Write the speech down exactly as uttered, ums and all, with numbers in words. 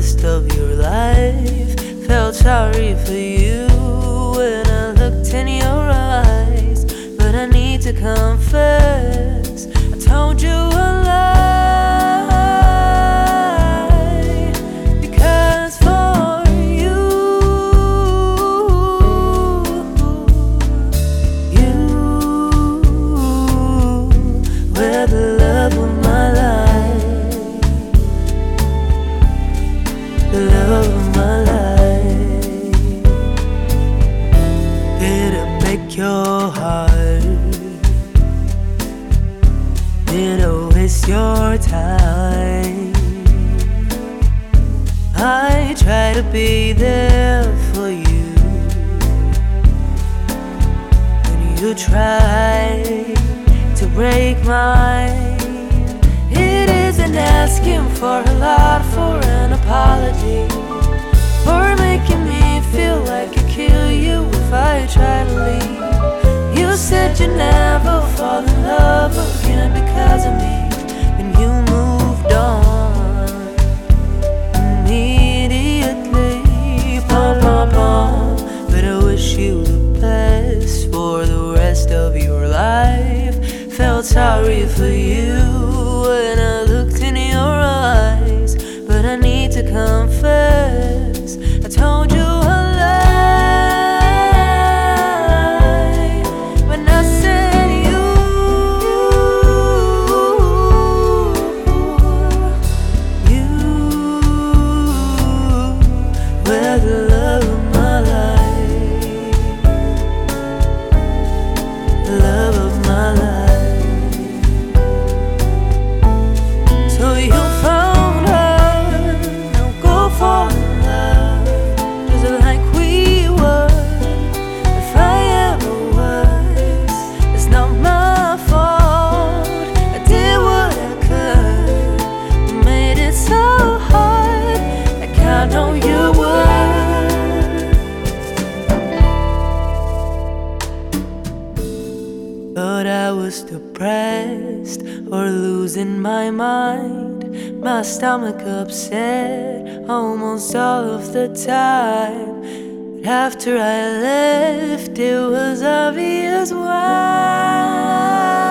rest of your life. Felt sorry for you when I looked in your eyes. But I need to confess, I told you a lie. Because for you, you were the love of my life, the love of my life. Did it break your heart? Did I waste your time? I try to be there for you, and you try to break mine. It isn't asking for a lot for an apology, or making me feel like I kill you if I try to leave. You said you'd never fall in love again because of me, and you moved on immediately. Pom, pom, pom. But I wish you the best for the rest of your life. Felt sorry for you when I looked in your eyes. But I need to confess, I told you a lie when I said you, you were the love of my life, the love of my life. So you found her, now go fall in love, just like we were. If I ever was, it's not my fault. I did what I could, made it so hard, like I know you would. Thought I was depressed or losing my mind, my stomach upset almost all of the time. But after I left, it was obvious why.